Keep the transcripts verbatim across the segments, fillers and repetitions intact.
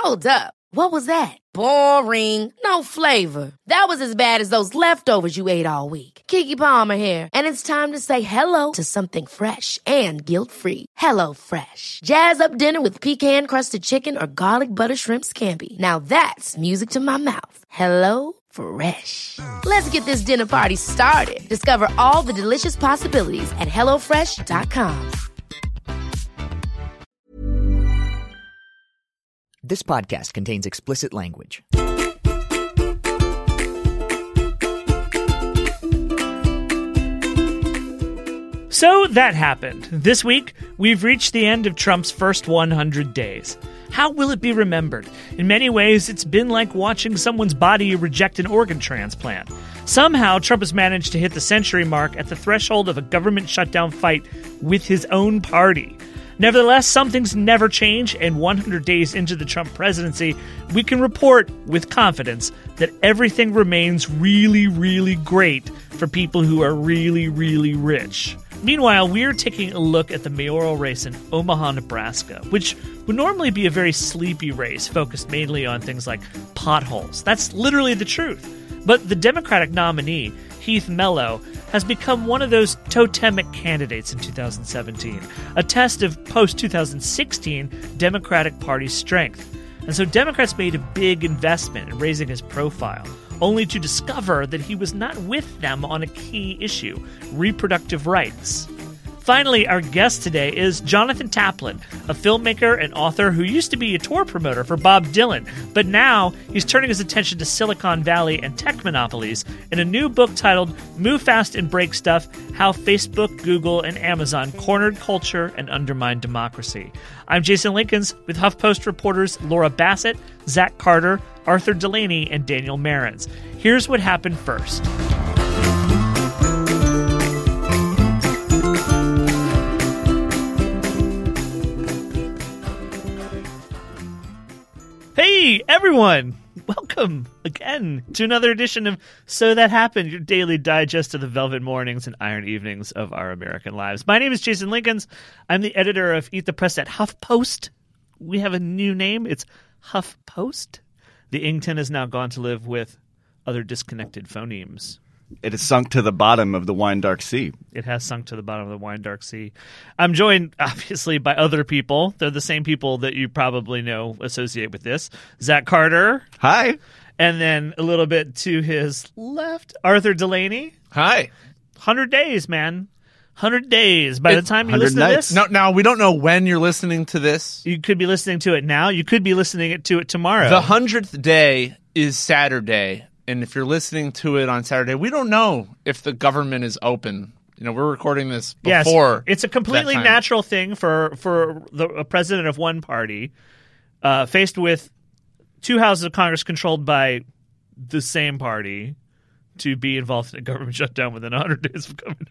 Hold up. What was that? Boring. No flavor. That was as bad as those leftovers you ate all week. Keke Palmer here. And it's time to say hello to something fresh and guilt-free. Hello Fresh. Jazz up dinner with pecan-crusted chicken or garlic butter shrimp scampi. Now that's music to my mouth. Hello Fresh. Let's get this dinner party started. Discover all the delicious possibilities at hello fresh dot com. This podcast contains explicit language. So that happened. This week, we've reached the end of Trump's first one hundred days. How will it be remembered? In many ways, it's been like watching someone's body reject an organ transplant. Somehow, Trump has managed to hit the century mark at the threshold of a government shutdown fight with his own party. Nevertheless, some things never change, and one hundred days into the Trump presidency, we can report with confidence that everything remains really, really great for people who are really, really rich. Meanwhile, we're taking a look at the mayoral race in Omaha, Nebraska, which would normally be a very sleepy race focused mainly on things like potholes. That's literally the truth. But the Democratic nominee, Heath Mello, has become one of those totemic candidates in two thousand seventeen, a test of post twenty sixteen Democratic Party strength. And so Democrats made a big investment in raising his profile, only to discover that he was not with them on a key issue, reproductive rights. Finally, our guest today is Jonathan Taplin, a filmmaker and author who used to be a tour promoter for Bob Dylan, but now he's turning his attention to Silicon Valley and tech monopolies in a new book titled Move Fast and Break Stuff: How Facebook, Google, and Amazon Cornered Culture and Undermined Democracy. I'm Jason Linkins with HuffPost reporters Laura Bassett, Zach Carter, Arthur Delaney, and Daniel Marins. Here's what happened first. Hey, everyone! Welcome again to another edition of So That Happened, your daily digest of the velvet mornings and iron evenings of our American lives. My name is Jason Linkins. I'm the editor of Eat the Press at HuffPost. We have a new name. It's HuffPost. The Ington has now gone to live with other disconnected phonemes. It has sunk to the bottom of the wine dark sea. It has sunk to the bottom of the wine dark sea. I'm joined, obviously, by other people. They're the same people that you probably know associate with this. Zach Carter. Hi. And then a little bit to his left, Arthur Delaney. Hi. one hundred days, man. one hundred days. By the time you listen nights. to this. No, now, we don't know when you're listening to this. You could be listening to it now. You could be listening to it tomorrow. The hundredth day is Saturday. And if you're listening to it on Saturday, we don't know if the government is open. You know, we're recording this before. Yes, it's a completely natural thing for for the a president of one party uh, faced with two houses of Congress controlled by the same party to be involved in a government shutdown within one hundred days of government.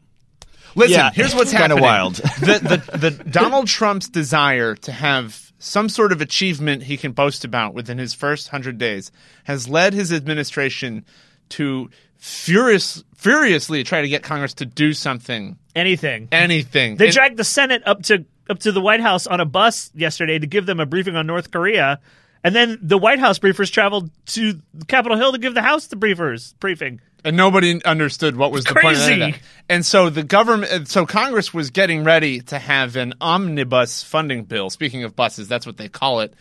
Listen, yeah, here's what's kinda happening. Wild. the, the, the Donald Trump's desire to have some sort of achievement he can boast about within his first hundred days has led his administration to furious, furiously try to get Congress to do something. Anything. Anything. They and, dragged the Senate up to up to the White House on a bus yesterday to give them a briefing on North Korea. And then the White House briefers traveled to Capitol Hill to give the House the briefers briefing. And nobody understood what was It's the point crazy. of that. And so the government, so Congress was getting ready to have an omnibus funding bill. Speaking of buses, that's what they call it.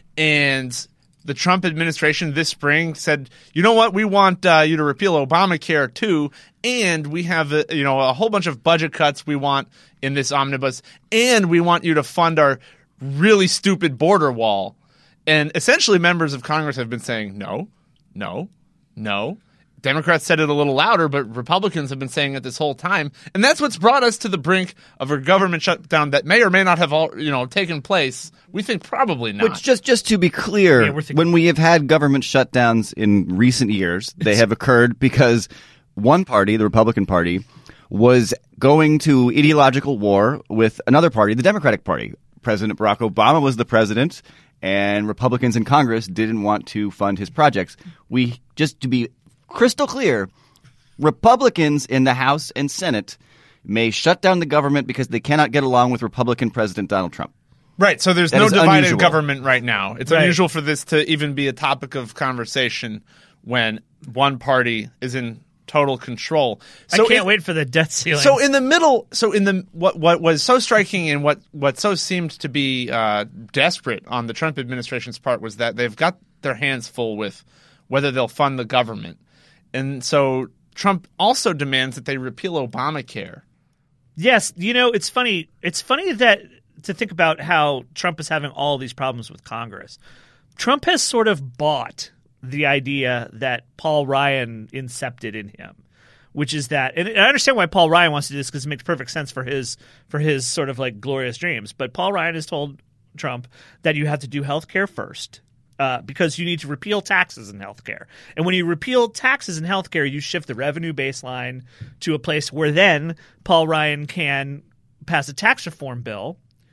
And the Trump administration this spring said, you know what, we want uh, you to repeal Obamacare too, and we have a, you know a whole bunch of budget cuts we want in this omnibus, and we want you to fund our really stupid border wall. And essentially members of Congress have been saying no, no, no. Democrats said it a little louder, but Republicans have been saying it this whole time. And that's what's brought us to the brink of a government shutdown that may or may not have all, you know, taken place. We think probably not. Which, just, just to be clear, Yeah, we're thinking- when we have had government shutdowns in recent years, they have occurred because one party, the Republican Party, was going to ideological war with another party, the Democratic Party. President Barack Obama was the president, and Republicans in Congress didn't want to fund his projects. We, just to be crystal clear, Republicans in the House and Senate may shut down the government because they cannot get along with Republican President Donald Trump. Right, so there's That no is divided unusual. government right now. It's Right. unusual for this to even be a topic of conversation when one party is in total control. So I can't it- wait for the debt ceiling. So in the middle, so in the what what was so striking and what what so seemed to be uh, desperate on the Trump administration's part was that they've got their hands full with whether they'll fund the government, and so Trump also demands that they repeal Obamacare. Yes, you know, it's funny. It's funny that to think about how Trump is having all these problems with Congress. Trump has sort of bought the idea that Paul Ryan incepted in him, which is that, and I understand why Paul Ryan wants to do this because it makes perfect sense for his for his sort of like glorious dreams. But Paul Ryan has told Trump that you have to do health care first. Uh, because you need to repeal taxes in healthcare. And when you repeal taxes in healthcare, you shift the revenue baseline to a place where then Paul Ryan can pass a tax reform bill,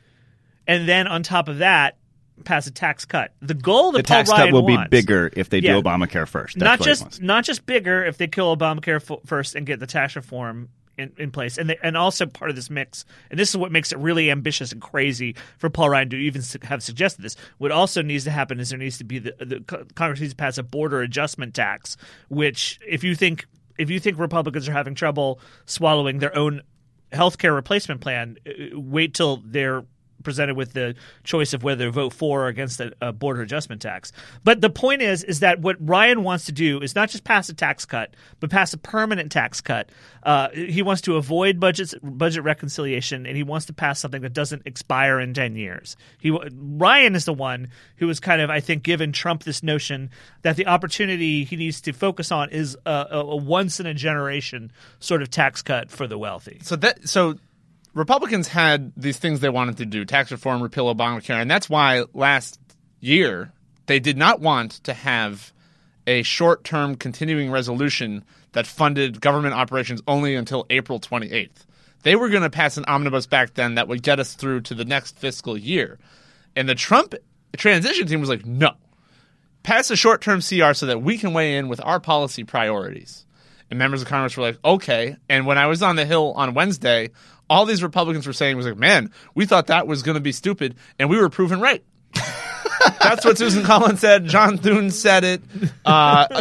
and then on top of that, pass a tax cut. The goal that The tax Paul Ryan cut will wants, be bigger if they do Yeah. Obamacare first. That's not what he just wants. not just bigger if they kill Obamacare f- first and get the tax reform in, in place, and they, and also part of this mix, and this is what makes it really ambitious and crazy for Paul Ryan to even su- have suggested this. What also needs to happen is there needs to be the, the co- Congress needs to pass a border adjustment tax, which if you think if you think Republicans are having trouble swallowing their own healthcare replacement plan, uh, wait till they're presented with the choice of whether to vote for or against a, a border adjustment tax. But the point is, is that what Ryan wants to do is not just pass a tax cut, but pass a permanent tax cut. Uh, he wants to avoid budget budget reconciliation, and he wants to pass something that doesn't expire in ten years. He Ryan is the one who has kind of, I think, given Trump this notion that the opportunity he needs to focus on is a, a, a once in a generation sort of tax cut for the wealthy. So that so. Republicans had these things they wanted to do, tax reform, repeal Obamacare, and that's why last year they did not want to have a short-term continuing resolution that funded government operations only until April twenty-eighth. They were going to pass an omnibus back then that would get us through to the next fiscal year. And the Trump transition team was like, no, pass a short-term C R so that we can weigh in with our policy priorities. And members of Congress were like, okay. And when I was on the Hill on Wednesday, all these Republicans were saying was like, man, we thought that was going to be stupid, and we were proven right. That's what Susan Collins said. John Thune said it. Uh,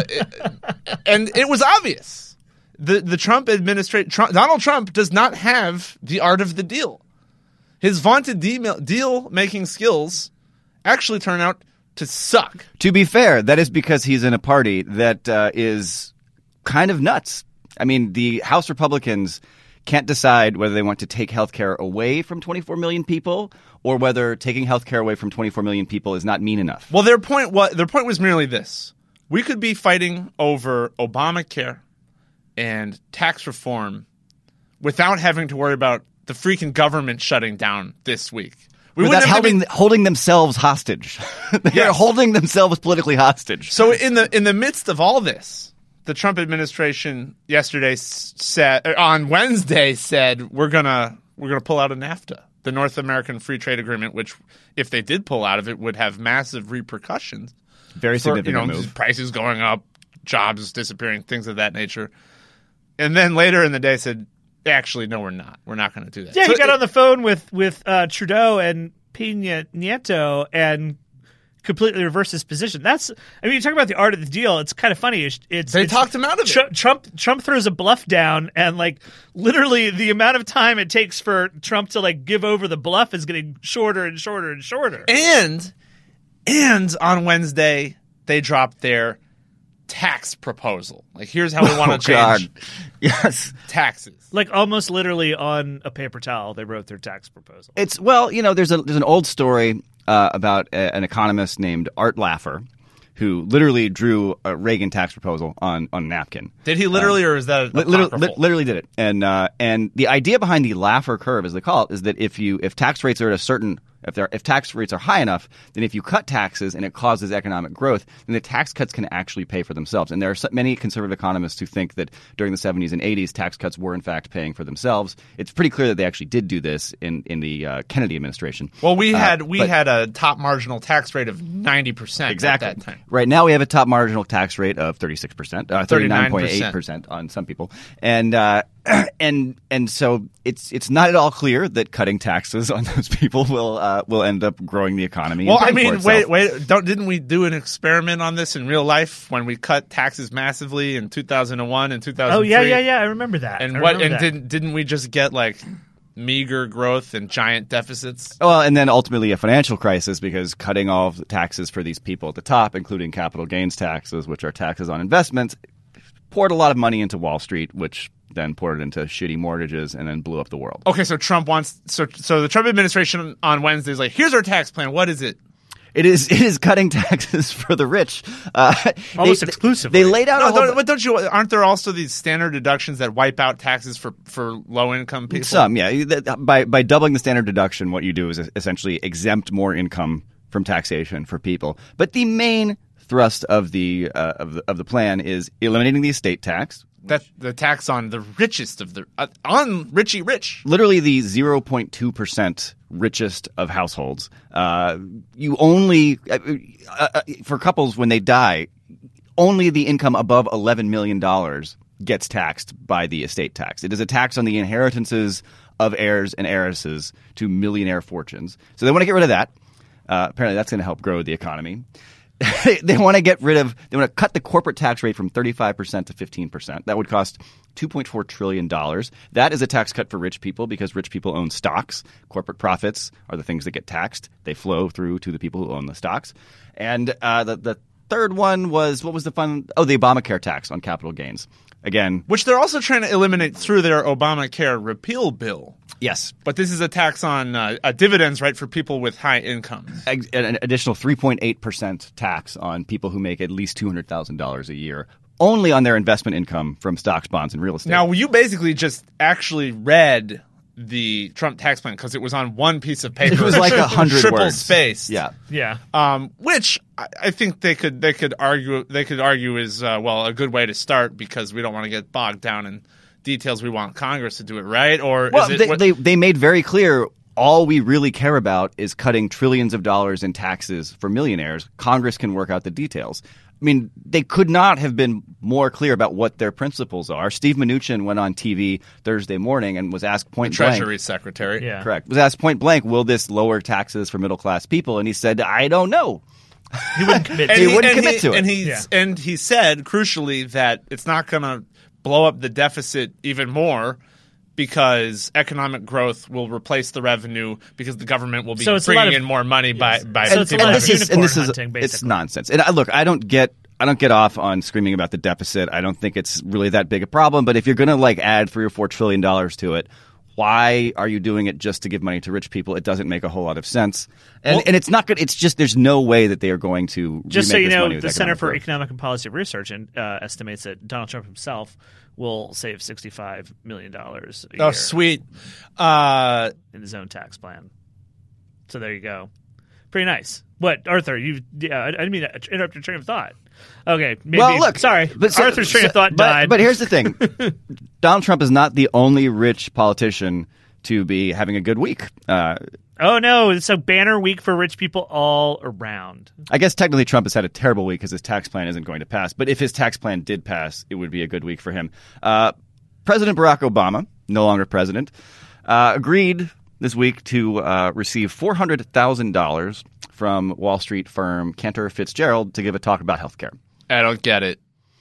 and it was obvious. The the Trump administration, Trump, Donald Trump does not have the art of the deal. His vaunted deal, deal-making skills actually turn out to suck. To be fair, that is because he's in a party that uh, is kind of nuts. I mean, the House Republicans can't decide whether they want to take health care away from twenty-four million people or whether taking health care away from twenty-four million people is not mean enough. Well, their point was, their point was merely this. We could be fighting over Obamacare and tax reform without having to worry about the freaking government shutting down this week. We Without wouldn't have to holding, be- holding themselves hostage. They're Yes. holding themselves politically hostage. So in the in the midst of all this, the Trump administration yesterday s- said on Wednesday said we're gonna we're gonna pull out of NAFTA, the North American Free Trade Agreement, which if they did pull out of it would have massive repercussions. Very For, significant you know, move. prices going up, jobs disappearing, things of that nature. And then later in the day said, actually, no, we're not. We're not going to do that. Yeah, So he got it- on the phone with with uh, Trudeau and Peña Nieto and completely reversed his position. That's, I mean, you talk about the art of the deal. It's kind of funny. It's, it's They it's- talked him out of it. Tr- Trump Trump throws a bluff down, and like literally the amount of time it takes for Trump to like give over the bluff is getting shorter and shorter and shorter. And and on Wednesday they dropped their tax proposal. Like, here's how we want Oh, to change God. Yes. taxes. Like almost literally on a paper towel, they wrote their tax proposal. It's, well, you know, there's a there's an old story uh, about a, an economist named Art Laffer who literally drew a Reagan tax proposal on, on a napkin. Did he literally, or is that a Li- literally, apocryphal? li- literally did it. And uh, and the idea behind the Laffer curve, as they call it, is that if you if tax rates are at a certain if they're if tax rates are high enough, then if you cut taxes and it causes economic growth, then the tax cuts can actually pay for themselves. And there are so many conservative economists who think that during the seventies and eighties, tax cuts were in fact paying for themselves. It's pretty clear that they actually did do this in in the uh, Kennedy administration. Well, we Uh, had we but- had a top marginal tax rate of ninety percent Exactly. at that time. Right now, we have a top marginal tax rate of thirty-six percent, uh, thirty-nine point eight thirty-nine percent on some people. And uh, and and so it's it's not at all clear that cutting taxes on those people will uh, will end up growing the economy. Well, and I paying for mean, itself. wait, wait, don't didn't we do an experiment on this in real life when we cut taxes massively in two thousand one and two thousand three? Oh yeah, yeah, yeah. I remember that. And I what? remember And that. didn't didn't we just get like meager growth and giant deficits? Well, and then ultimately a financial crisis because cutting all of the taxes for these people at the top, including capital gains taxes, which are taxes on investments, poured a lot of money into Wall Street, which then poured it into shitty mortgages and then blew up the world. Okay, so Trump wants so so the Trump administration on Wednesday is like, here's our tax plan. What is it? It is it is cutting taxes for the rich, uh, Almost they, exclusively. They laid out No, a whole don't, but don't you? Aren't there also these standard deductions that wipe out taxes for, for low income people? Some, yeah. That- By by doubling the standard deduction, what you do is essentially exempt more income from taxation for people. But the main thrust of the uh, of the of the plan is eliminating the estate tax. That the tax on the richest of the uh, on Richie Rich. Literally the zero point two percent richest of households. Uh, you only uh, uh, for couples when they die, only the income above eleven million dollars gets taxed by the estate tax. It is a tax on the inheritances of heirs and heiresses to millionaire fortunes. So they want to get rid of that. Uh, apparently, that's going to help grow the economy. They want to get rid of – they want to cut the corporate tax rate from thirty-five percent to fifteen percent. That would cost two point four trillion dollars. That is a tax cut for rich people because rich people own stocks. Corporate profits are the things that get taxed. They flow through to the people who own the stocks. And uh, the, the third one was – what was the fun – oh, the Obamacare tax on capital gains. Again – Which they're also trying to eliminate through their Obamacare repeal bill. Yes. But this is a tax on uh, uh, dividends, right, for people with high incomes. An additional three point eight percent tax on people who make at least two hundred thousand dollars a year, only on their investment income from stocks, bonds, and real estate. Now, you basically just actually read the Trump tax plan because it was on one piece of paper. It was like a hundred triple words. spaced. Yeah. Yeah. Um, which I, I think they could they could argue they could argue is uh, well a good way to start because we don't want to get bogged down in details. We want Congress to do it right, or Well, is it they, what, they they made very clear all we really care about is cutting trillions of dollars in taxes for millionaires. Congress can work out the details. I mean, they could not have been more clear about what their principles are. Steve Mnuchin went on T V Thursday morning and was asked point the blank. Treasury Secretary? Yeah. Correct. Was asked point blank, will this lower taxes for middle class people? And he said, I don't know. He wouldn't commit. And to He it. wouldn't and commit he, to it. And he Yeah. and he said crucially that it's not going to blow up the deficit even more because economic growth will replace the revenue because the government will be So it's a lot bringing of- in more money by by So it's a people lot and of this is and this unicorn is hunting, it's basically. nonsense. And I, look, I don't get I don't get off on screaming about the deficit. I don't think it's really that big a problem. But if you're going to like add three or four trillion dollars to it, why are you doing it just to give money to rich people? It doesn't make a whole lot of sense. And Well- and it's not good. It's just there's no way that they are going to Just so remake you this know, money with the Center economic for growth. Economic and Policy Research uh, estimates that Donald Trump himself will save sixty-five million dollars a Oh, year sweet. Uh, in his own tax plan. So there you go. Pretty nice. What, Arthur? You? Yeah, I, I didn't mean to interrupt your train of thought. Okay, maybe. Well, look, sorry, but so- Arthur's train so- of thought but, died. But here's the thing: Donald Trump is not the only rich politician to be having a good week. Uh, oh no, it's a banner week for rich people all around. I guess technically Trump has had a terrible week because his tax plan isn't going to pass. But if his tax plan did pass, it would be a good week for him. Uh, President Barack Obama, no longer president, uh, agreed this week to uh, receive four hundred thousand dollars from Wall Street firm Cantor Fitzgerald to give a talk about healthcare. I don't get it.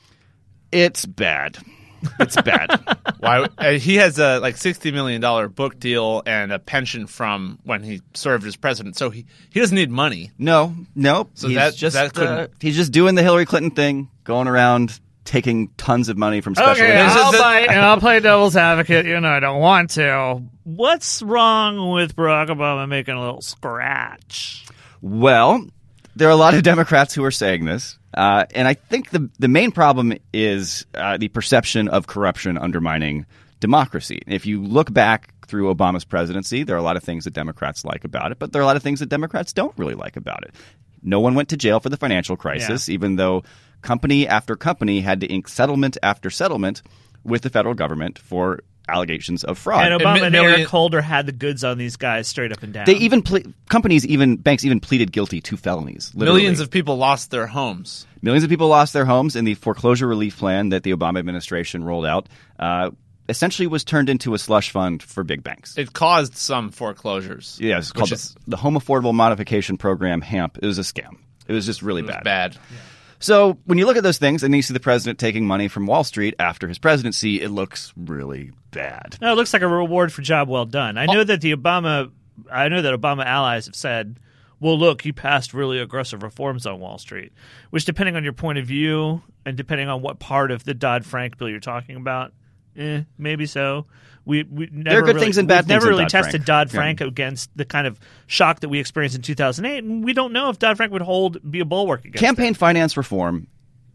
It's bad. It's bad. Why uh, he has a like sixty million dollar book deal and a pension from when he served as president, so he, he doesn't need money. No, no. So he's that- just that uh, couldn't- he's just doing the Hillary Clinton thing, going around taking tons of money from special Okay, agents. I'll the- play, and I'll play devil's advocate. You know, I don't want to. What's wrong with Barack Obama making a little scratch? Well, there are a lot of Democrats who are saying this, uh, and I think the the main problem is uh, the perception of corruption undermining democracy. If you look back through Obama's presidency, there are a lot of things that Democrats like about it, but there are a lot of things that Democrats don't really like about it. No one went to jail for the financial crisis, Yeah. even though company after company had to ink settlement after settlement with the federal government for allegations of fraud. And Obama mi- and million- Eric Holder had the goods on these guys straight up and down. They even ple- companies, even banks, even pleaded guilty to felonies. Literally. Millions of people lost their homes. Millions of people lost their homes in the foreclosure relief plan that the Obama administration rolled out. Uh, essentially was turned into a slush fund for big banks. It caused some foreclosures. Yeah, it's called is, the, the Home Affordable Modification Program, HAMP. It was a scam. It was just really it was bad. bad. Yeah. So when you look at those things and you see the president taking money from Wall Street after his presidency, it looks really bad. No, it looks like a reward for job well done. I know oh. that the Obama, I know that Obama allies have said, well, look, he passed really aggressive reforms on Wall Street, which depending on your point of view and depending on what part of the Dodd-Frank bill you're talking about, eh, maybe so. We, we never there are good really, things and bad we've things never really Dodd-Frank. tested Dodd-Frank yeah. against the kind of shock that we experienced in two thousand eight, and we don't know if Dodd-Frank would hold be a bulwark against Campaign it. finance reform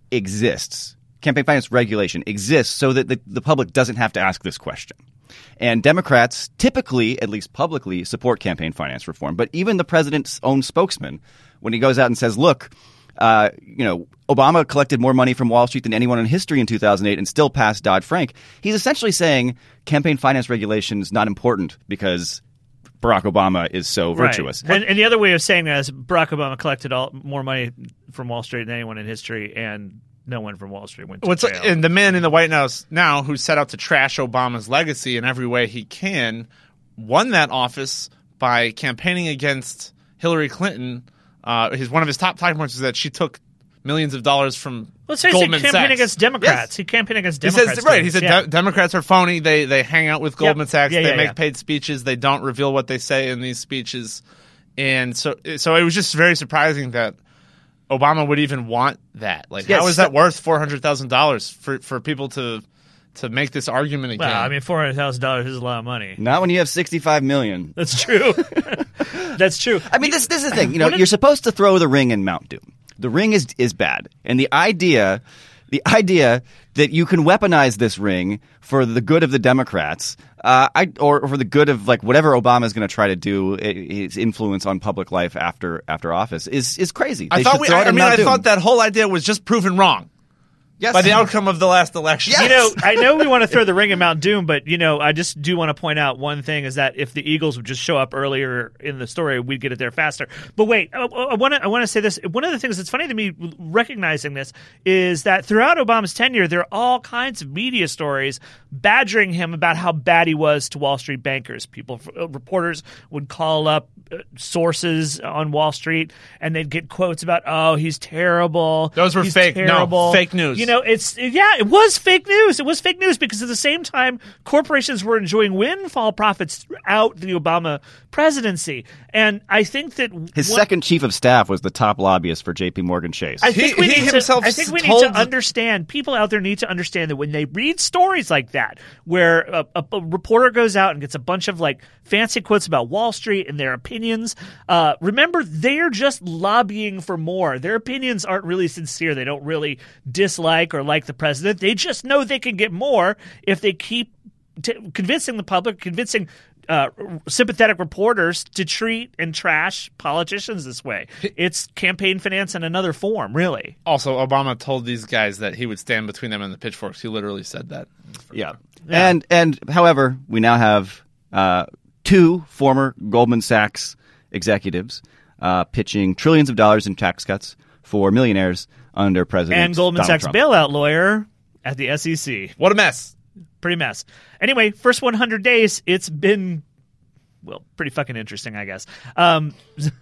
exists. Campaign finance regulation exists so that the, the public doesn't have to ask this question. And Democrats typically, at least publicly, support campaign finance reform. But even the president's own spokesman, when he goes out and says, look, uh, you know, Obama collected more money from Wall Street than anyone in history in two thousand eight and still passed Dodd-Frank, he's essentially saying campaign finance regulation is not important because Barack Obama is so right. virtuous. And, and the other way of saying that is Barack Obama collected all, more money from Wall Street than anyone in history, and no one from Wall Street went to What's, jail. And the man in the White House now who set out to trash Obama's legacy in every way he can won that office by campaigning against Hillary Clinton. Uh, his one of his top talking points is that she took millions of dollars from Let's say Goldman he campaigned Sachs. against Democrats. Yes. He campaigned against He Democrats. says right. He said yeah. de- Democrats are phony. They they hang out with Goldman yep. Sachs. Yeah, they yeah, make yeah. paid speeches. They don't reveal what they say in these speeches. And so so it was just very surprising that Obama would even want that. Like, yes, how is so- that worth four hundred thousand dollars for for people to to make this argument again? Well, I mean, four hundred thousand dollars is a lot of money. Not when you have sixty-five million dollars. That's true. That's true. I mean, this, this is the thing. You know, you're supposed to throw the ring in Mount Doom. The ring is is bad. And the idea the idea that you can weaponize this ring for the good of the Democrats uh, I, or, or for the good of like whatever Obama is going to try to do, his influence on public life after after office is is crazy. I They thought should we, throw it I in mean, Mount I Doom. thought that whole idea was just proven wrong. Yes. By the outcome of the last election. Yes. You know, I know we want to throw the ring in Mount Doom, but, you know, I just do want to point out one thing is that if the Eagles would just show up earlier in the story, we'd get it there faster. But wait, I want to I want to say this. One of the things that's funny to me recognizing this is that throughout Obama's tenure, there are all kinds of media stories badgering him about how bad he was to Wall Street bankers. People, reporters would call up sources on Wall Street and they'd get quotes about, oh, he's terrible. Those were he's fake. terrible. No, fake news. You know, it's yeah, it was fake news. It was fake news because at the same time, corporations were enjoying windfall profits throughout the Obama presidency, and I think that his what, second chief of staff was the top lobbyist for J P Morgan Chase. I think He- we he need himself to. I think we need told to understand. People out there need to understand that when they read stories like that, where a, a, a reporter goes out and gets a bunch of like fancy quotes about Wall Street and their opinions, uh, remember they're just lobbying for more. Their opinions aren't really sincere. They don't really dislike or like the president. They just know they can get more if they keep t- convincing the public, convincing uh, sympathetic reporters to treat and trash politicians this way. It's campaign finance in another form, really. Also, Obama told these guys that he would stand between them and the pitchforks. He literally said that. Yeah. And and however, we now have uh, two former Goldman Sachs executives uh, pitching trillions of dollars in tax cuts for millionaires under President And Goldman Donald Sachs Trump. bailout lawyer at the S E C. What a mess. Pretty mess. Anyway, first one hundred days, it's been, well, pretty fucking interesting, I guess. Um,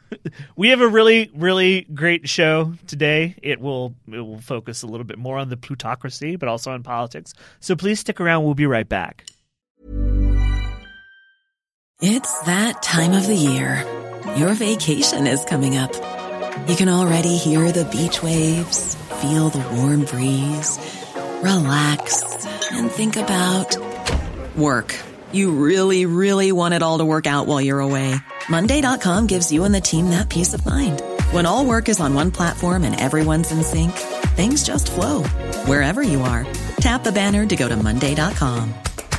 we have a really, really great show today. It will it will focus a little bit more on the plutocracy, but also on politics. So please stick around. We'll be right back. It's that time of the year. Your vacation is coming up. You can already hear the beach waves, feel the warm breeze, relax, and think about work. You really, really want it all to work out while you're away. Monday dot com gives you and the team that peace of mind. When all work is on one platform and everyone's in sync, things just flow. Wherever you are, tap the banner to go to Monday dot com.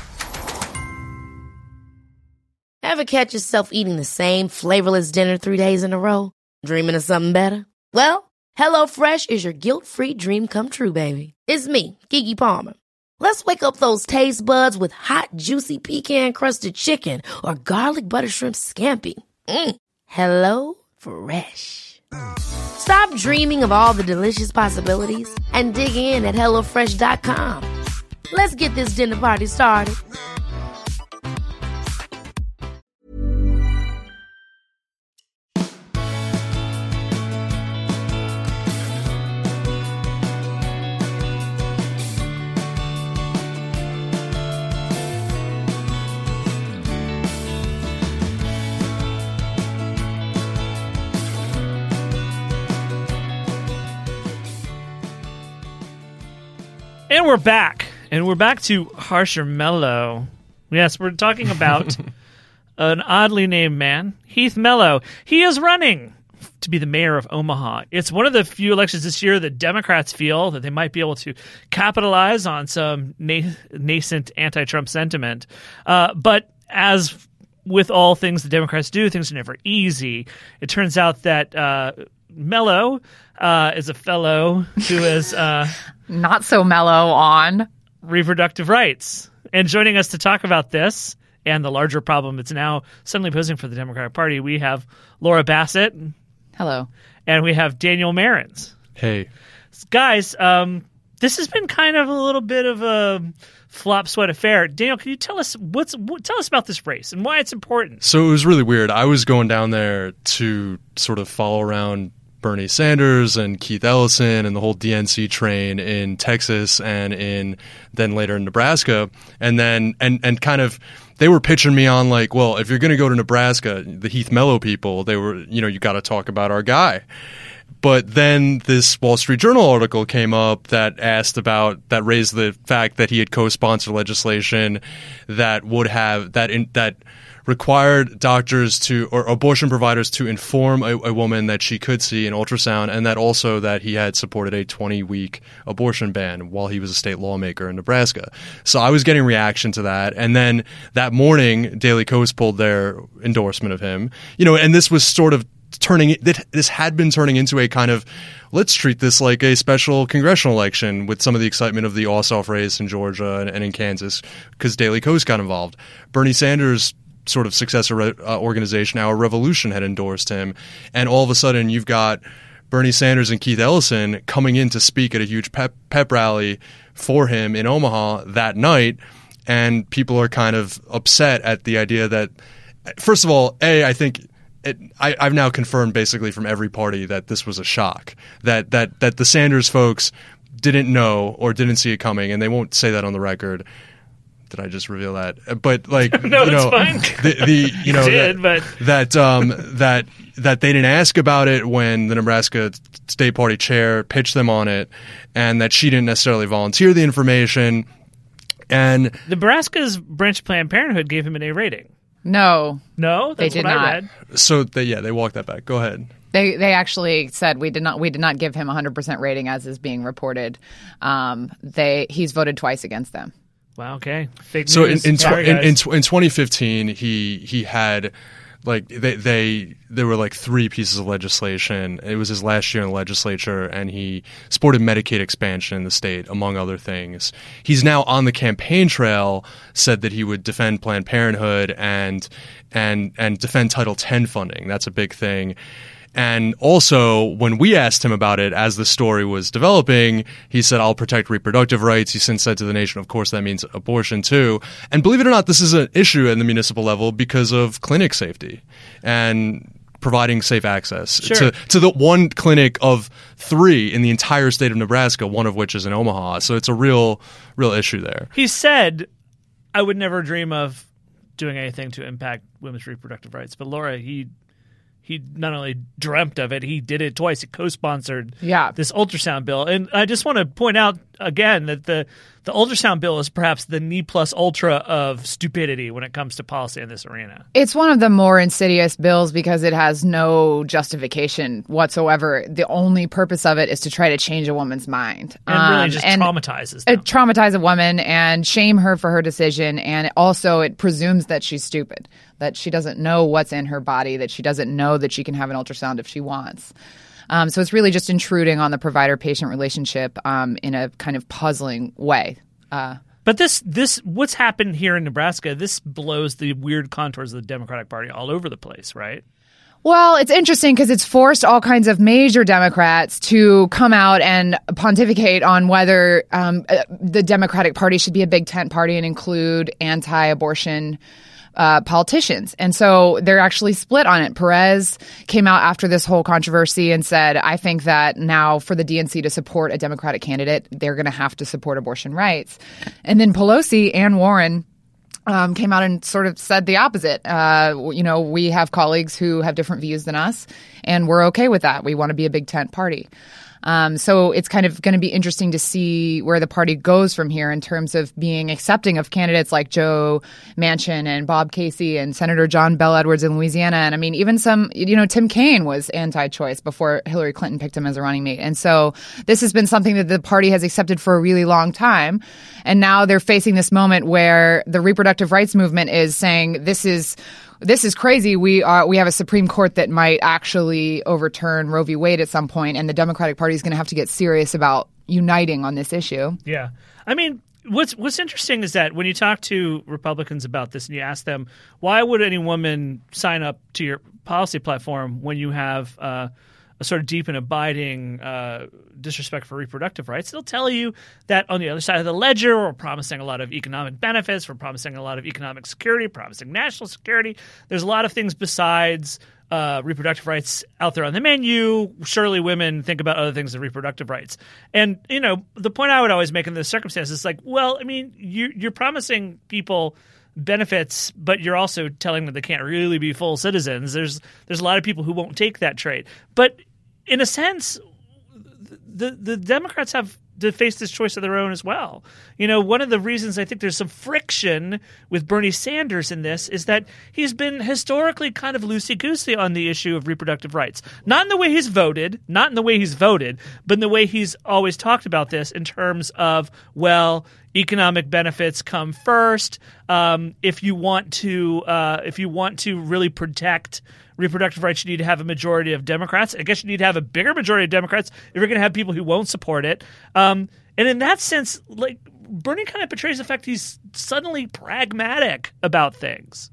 Ever catch yourself eating the same flavorless dinner three days in a row? Dreaming of something better? Well, HelloFresh is your guilt-free dream come true, baby. It's me, Keke Palmer. Let's wake up those taste buds with hot, juicy pecan-crusted chicken or garlic butter shrimp scampi. Mm. Hello Fresh. Stop dreaming of all the delicious possibilities and dig in at HelloFresh dot com. Let's get this dinner party started. And we're back. And we're back to Harsh or Mello. Yes, we're talking about an oddly named man, Heath Mello. He is running to be the mayor of Omaha. It's one of the few elections this year that Democrats feel that they might be able to capitalize on some na- nascent anti-Trump sentiment. Uh, but as with all things the Democrats do, things are never easy. It turns out that uh, Mello uh, is a fellow who is... Uh, not so mellow on reproductive rights. And joining us to talk about this and the larger problem it's now suddenly posing for the Democratic Party, we have Laura Bassett. Hello. And we have Daniel Marins. Hey. Guys, um, this has been kind of a little bit of a flop sweat affair. Daniel, can you tell us what's what, tell us about this race and why it's important? So it was really weird. I was going down there to sort of follow around Bernie Sanders and Keith Ellison and the whole D N C train in Texas and in then later in Nebraska. And then and, and kind of they were pitching me on like, well, if you're going to go to Nebraska, the Heath Mello people, they were, you know, you got to talk about our guy. But then this Wall Street Journal article came up that asked about that raised the fact that he had co-sponsored legislation that would have that in, that required doctors to or abortion providers to inform a, a woman that she could see an ultrasound, and that also that he had supported a twenty-week abortion ban while he was a state lawmaker in Nebraska. So I was getting reaction to that, and then that morning, Daily Kos pulled their endorsement of him. You know, and this was sort of turning this had been turning into a kind of let's treat this like a special congressional election with some of the excitement of the Ossoff race in Georgia and, and in Kansas because Daily Kos got involved. Bernie Sanders' sort of successor uh, organization, Our Revolution, had endorsed him. And all of a sudden you've got Bernie Sanders and Keith Ellison coming in to speak at a huge pep, pep rally for him in Omaha that night. And people are kind of upset at the idea that, first of all, A, I think it, I, I've now confirmed basically from every party that this was a shock, that, that, that the Sanders folks didn't know or didn't see it coming, and they won't say that on the record. Did I just reveal that? But like, no, you know, fine. the, the you know did, that, but... that um that that they didn't ask about it when the Nebraska State Party chair pitched them on it, and that she didn't necessarily volunteer the information. And Nebraska's branch of Planned Parenthood gave him an A rating. No, no, that's they did what not. I read. So they, yeah, they walked that back. Go ahead. They they actually said we did not we did not give him a one hundred percent rating as is being reported. Um, they he's voted twice against them. Wow. Okay. Fake news. So in in, Sorry, in, in, guys. in twenty fifteen, he he had like they they there were like three pieces of legislation. It was his last year in the legislature, and he supported Medicaid expansion in the state, among other things. He's now on the campaign trail. Said that he would defend Planned Parenthood and and and defend Title ten funding. That's a big thing. And also, when we asked him about it as the story was developing, he said, I'll protect reproductive rights. He since said to the nation, of course, that means abortion, too. And believe it or not, this is an issue at the municipal level because of clinic safety and providing safe access Sure. to, to the one clinic of three in the entire state of Nebraska, one of which is in Omaha. So it's a real, real issue there. He said, I would never dream of doing anything to impact women's reproductive rights. But Laura, he... He not only dreamt of it, he did it twice. He co-sponsored yeah. this ultrasound bill. And I just want to point out again that the, the ultrasound bill is perhaps the ne plus ultra of stupidity when it comes to policy in this arena. It's one of the more insidious bills because it has no justification whatsoever. The only purpose of it is to try to change a woman's mind. And um, really just and traumatizes them. It traumatize a woman and shame her for her decision. And also it presumes that she's stupid, that she doesn't know what's in her body, that she doesn't know that she can have an ultrasound if she wants. Um, so it's really just intruding on the provider-patient relationship um, in a kind of puzzling way. Uh, but this, this, what's happened here in Nebraska, this blows the weird contours of the Democratic Party all over the place, right? Well, it's interesting because it's forced all kinds of major Democrats to come out and pontificate on whether um, the Democratic Party should be a big tent party and include anti-abortion uh, politicians. And so they're actually split on it. Perez came out after this whole controversy and said, I think that now for the D N C to support a Democratic candidate, they're going to have to support abortion rights. And then Pelosi and Warren Um, came out and sort of said the opposite. Uh, you know, we have colleagues who have different views than us, and we're okay with that. We want to be a big tent party. Um, so it's kind of going to be interesting to see where the party goes from here in terms of being accepting of candidates like Joe Manchin and Bob Casey and Senator John Bel Edwards in Louisiana. And I mean, even some, you know, Tim Kaine was anti-choice before Hillary Clinton picked him as a running mate. And so this has been something that the party has accepted for a really long time. And now they're facing this moment where the reproductive rights movement is saying this is This is crazy. We are we have a Supreme Court that might actually overturn Roe v. Wade at some point, and the Democratic Party is going to have to get serious about uniting on this issue. Yeah. I mean, what's what's interesting is that when you talk to Republicans about this and you ask them, why would any woman sign up to your policy platform when you have uh, a sort of deep and abiding uh, disrespect for reproductive rights, they'll tell you that on the other side of the ledger, we're promising a lot of economic benefits, we're promising a lot of economic security, promising national security. There's a lot of things besides uh, reproductive rights out there on the menu. Surely women think about other things than reproductive rights. And, you know, the point I would always make in this circumstance is like, well, I mean, you, you're promising people benefits, but you're also telling them they can't really be full citizens. There's there's a lot of people who won't take that trade. But in a sense, the the Democrats have to face this choice of their own as well. You know, one of the reasons I think there's some friction with Bernie Sanders in this is that he's been historically kind of loosey-goosey on the issue of reproductive rights. Not in the way he's voted, not in the way he's voted, but in the way he's always talked about this in terms of, well, economic benefits come first. Um, if you want to, uh, if you want to really protect reproductive rights, you need to have a majority of Democrats. I guess you need to have a bigger majority of Democrats if you're going to have people who won't support it. Um, and in that sense, like Bernie kind of portrays the fact he's suddenly pragmatic about things.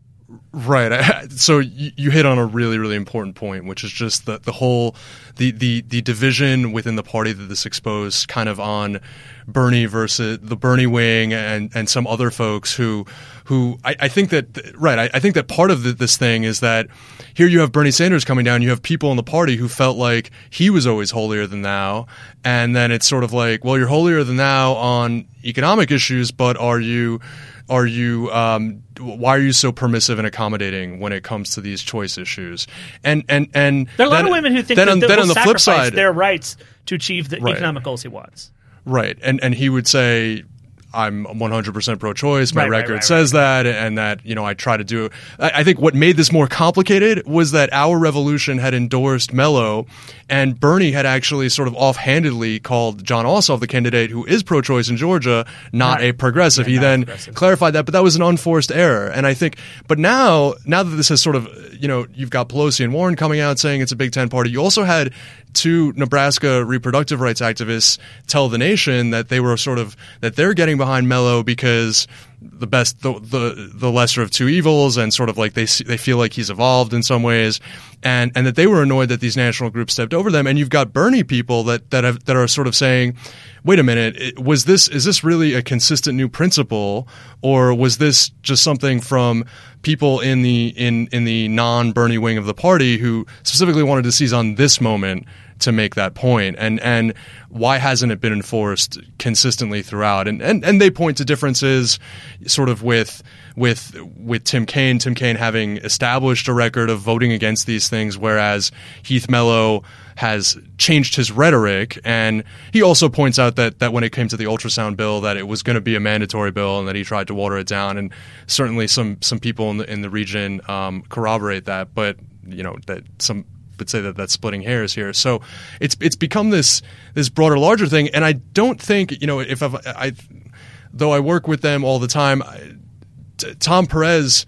Right. So you, you hit on a really, really important point, which is just the, the whole the, the, the division within the party that this exposed kind of on Bernie versus the Bernie wing and, and some other folks who who I, I think that right. I, I think that part of the, this thing is that here you have Bernie Sanders coming down. You have people in the party who felt like he was always holier than thou. And then it's sort of like, well, you're holier than thou on economic issues, but are you Are you? Um, why are you so permissive and accommodating when it comes to these choice issues? And and and there are a lot then, of women who think then that on, they then will on the flip sacrifice side, their rights to achieve the right. economic goals he wants. Right, and and he would say, I'm one hundred percent pro-choice. My right, record right, right, says right. that, and that, you know, I try to do. I, I think what made this more complicated was that Our Revolution had endorsed Mello, and Bernie had actually sort of offhandedly called John Ossoff, the candidate who is pro-choice in Georgia, not, not a progressive. Yeah, he then progressive. clarified that, but that was an unforced error. And I think, but now, now that this has sort of, you know, you've got Pelosi and Warren coming out saying it's a Big Ten party. You also had two Nebraska reproductive rights activists tell the nation that they were sort of that they're getting behind Mello because the best the, the the lesser of two evils, and sort of like they they feel like he's evolved in some ways, and and that they were annoyed that these national groups stepped over them. And you've got Bernie people that that have that are sort of saying, wait a minute, was this is this really a consistent new principle, or was this just something from people in the in in the non-Bernie wing of the party who specifically wanted to seize on this moment to make that point? And and why hasn't it been enforced consistently throughout? And and, and they point to differences sort of with with with Tim Kaine, Tim Kaine having established a record of voting against these things, whereas Heath Mello has changed his rhetoric. And he also points out that that when it came to the ultrasound bill, that it was going to be a mandatory bill and that he tried to water it down. And certainly some some people in the in the region um, corroborate that, but you know that some would say that that's splitting hairs here. So it's it's become this this broader, larger thing. And I don't think, you know, if I've, I, though I work with them all the time, I, t- Tom Perez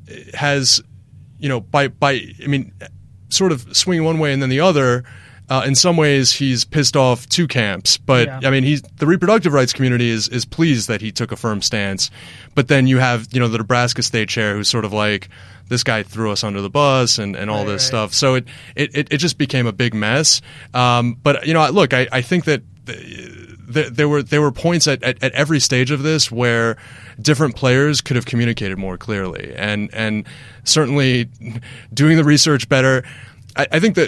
has, you know, by by I mean, sort of swinging one way and then the other. Uh, in some ways, he's pissed off two camps, but yeah. I mean, he's the reproductive rights community is is pleased that he took a firm stance. But then you have, you know, the Nebraska state chair who's sort of like, this guy threw us under the bus and, and all right, this right. stuff. So it, it, it just became a big mess. Um, but, you know, look, I, I think that th- there were there were points at, at, at every stage of this where different players could have communicated more clearly. And, and certainly doing the research better, I, I think that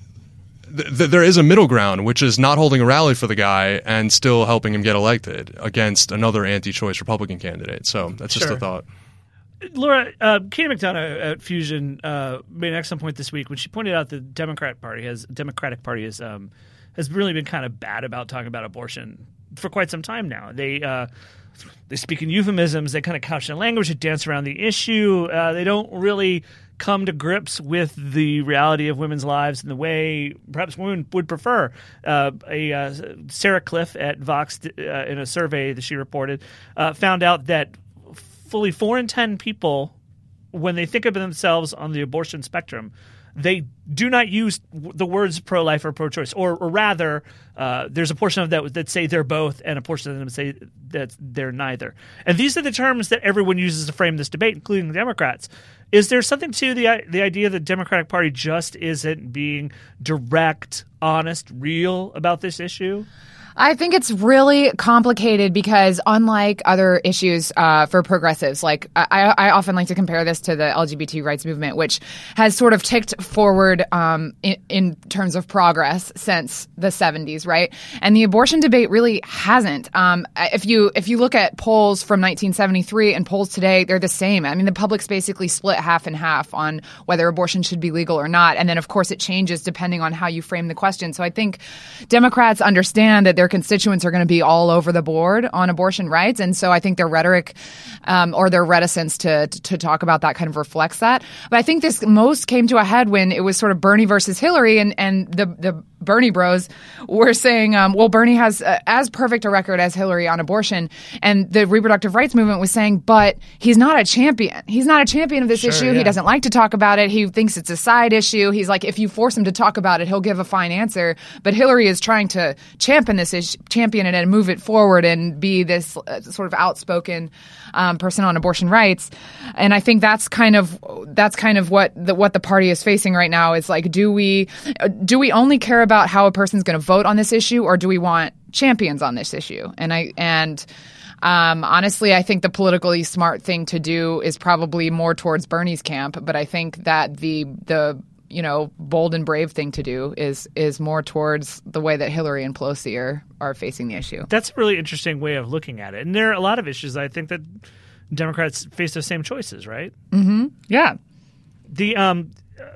th- there is a middle ground, which is not holding a rally for the guy and still helping him get elected against another anti-choice Republican candidate. So that's just Sure. a thought. Laura, uh, Katie McDonough at Fusion uh, made an excellent point this week when she pointed out the Democrat Party has Democratic Party has um, has really been kind of bad about talking about abortion for quite some time now. They uh, they speak in euphemisms. They kind of couch in language. They dance around the issue. Uh, they don't really come to grips with the reality of women's lives in the way perhaps women would prefer. Uh, a uh, Sarah Cliff at Vox, uh, in a survey that she reported, uh, found out that fully four in ten people, when they think of themselves on the abortion spectrum, they do not use the words pro-life or pro-choice, or, or rather, uh, there's a portion of that that say they're both, and a portion of them say that they're neither. And these are the terms that everyone uses to frame this debate, including the Democrats. Is there something to the the idea the Democratic Party just isn't being direct, honest, real about this issue? I think it's really complicated because unlike other issues uh, for progressives, like I, I often like to compare this to the L G B T rights movement, which has sort of ticked forward um, in, in terms of progress since the seventies, right? And the abortion debate really hasn't. Um, if you if you look at polls from nineteen seventy-three and polls today, they're the same. I mean, the public's basically split half and half on whether abortion should be legal or not. And then, of course, it changes depending on how you frame the question. So I think Democrats understand that their constituents are going to be all over the board on abortion rights. And so I think their rhetoric um, or their reticence to, to to talk about that kind of reflects that. But I think this most came to a head when it was sort of Bernie versus Hillary, and, and the, the Bernie bros were saying, um, well, Bernie has uh, as perfect a record as Hillary on abortion. And the reproductive rights movement was saying, but he's not a champion. He's not a champion of this Sure, issue. yeah. He doesn't like to talk about it. He thinks it's a side issue. He's like, if you force him to talk about it, he'll give a fine answer. But Hillary is trying to champion this issue, champion it and move it forward and be this uh, sort of outspoken um, person on abortion rights. And I think that's kind of that's kind of what the, what the party is facing right now. Is like, do we uh, do we only care about how a person's going to vote on this issue, or do we want champions on this issue? And I and um, honestly, I think the politically smart thing to do is probably more towards Bernie's camp. But I think that the the you know, bold and brave thing to do is is more towards the way that Hillary and Pelosi are, are facing the issue. That's a really interesting way of looking at it. And there are a lot of issues I think that Democrats face those same choices, right? Mm-hmm. Yeah. The um,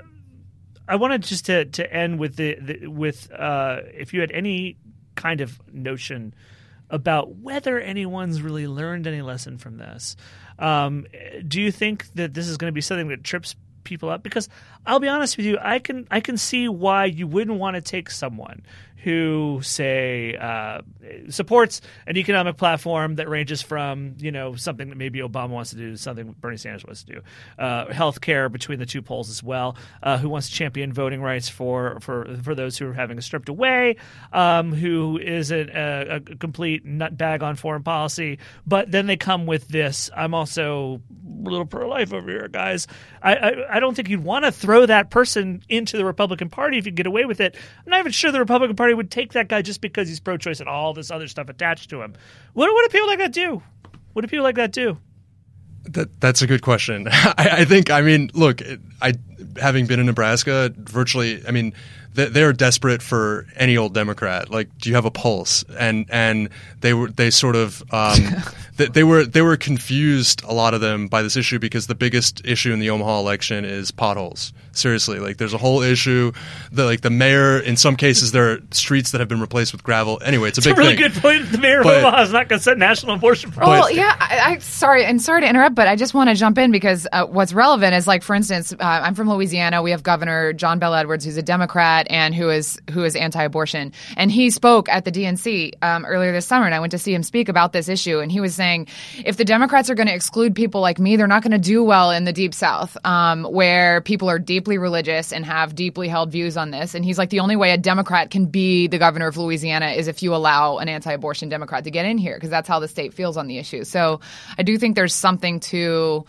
I wanted just to, to end with the, the with uh, if you had any kind of notion about whether anyone's really learned any lesson from this. Um, do you think that this is going to be something that trips people up? Because I'll be honest with you, I can I can see why you wouldn't want to take someone who, say, uh, supports an economic platform that ranges from, you know, something that maybe Obama wants to do to something Bernie Sanders wants to do, uh, health care between the two poles as well, uh, who wants to champion voting rights for, for, for those who are having it stripped away, um, who is a, a, a complete nutbag on foreign policy. But then they come with this, I'm also a little pro-life over here, guys. I, I, I don't think you'd want to throw that person into the Republican Party if you get away with it. I'm not even sure the Republican Party would take that guy just because he's pro-choice and all this other stuff attached to him. What, what do people like that do? What do people like that do? That that's a good question. I, I think. I mean, look, I having been in Nebraska, virtually. I mean, they, they're desperate for any old Democrat. Like, do you have a pulse? And and they were they sort of um, they, they were they were confused, a lot of them, by this issue because the biggest issue in the Omaha election is potholes. Seriously, like there's a whole issue. The like the mayor, in some cases, there are streets that have been replaced with gravel. Anyway, it's a It's big a really thing. good point. The mayor But- of Omaha is not going to set national abortion Well, policy. yeah, I, I sorry, and sorry to interrupt, but I just want to jump in because uh, what's relevant is, like, for instance, uh, I'm from Louisiana. We have Governor John Bel Edwards, who's a Democrat and who is who is anti-abortion, and he spoke at the D N C um, earlier this summer, and I went to see him speak about this issue, and he was saying, if the Democrats are going to exclude people like me, they're not going to do well in the Deep South, um, where people are deeply religious and have deeply held views on this. And he's like, the only way a Democrat can be the governor of Louisiana is if you allow an anti-abortion Democrat to get in here, because that's how the state feels on the issue. So I do think there's something to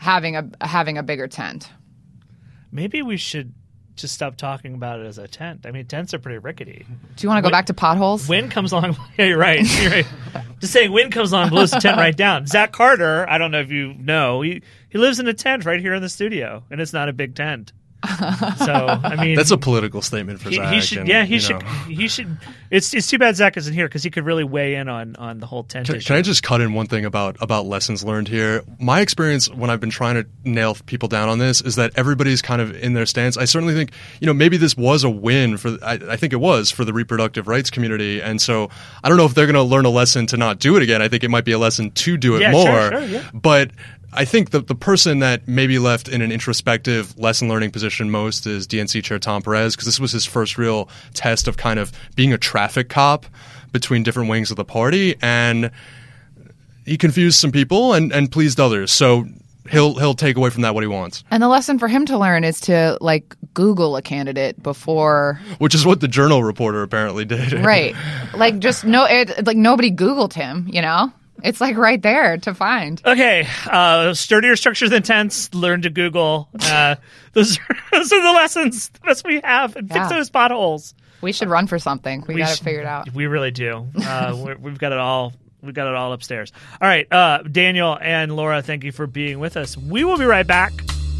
having a having a bigger tent. Maybe we should just stop talking about it as a tent. I mean, tents are pretty rickety. Do you want to go Wind- back to potholes? Wind comes along. Yeah, you're right. You're right. Just saying, wind comes along, blows the tent right down. Zach Carter, I don't know if you know, he he lives in a tent right here in the studio, and it's not a big tent. So I mean, That's a political statement for he, Zach. he should. and, Yeah, he you should. know. He should. It's it's too bad Zach isn't here because he could really weigh in on on the whole tent Can, issue. can I just cut in one thing about about lessons learned here? My experience when I've been trying to nail people down on this is that everybody's kind of in their stance. I certainly think, you know, maybe this was a win for, I, I think it was for the reproductive rights community. And so I don't know if they're going to learn a lesson to not do it again. I think it might be a lesson to do it Yeah, more. sure, sure, yeah. But I think the, the person that maybe left in an introspective lesson learning position most is D N C Chair Tom Perez, because this was his first real test of kind of being a traffic cop between different wings of the party. And he confused some people and, and pleased others. So he'll he'll take away from that what he wants. And the lesson for him to learn is to like Google a candidate before, Which is what the Journal reporter apparently did. right? Like just no, it, like nobody Googled him. You know, it's like right there to find. Okay, uh, sturdier structures than tents. Learn to Google. Uh, those, are, those are the lessons the best we have. And Yeah. fix those potholes. We should run for something. We, We got should- to figure it out. We really do. Uh, we're, we've got it all. We've got it all upstairs. All right, uh, Daniel and Laura, thank you for being with us. We will be right back.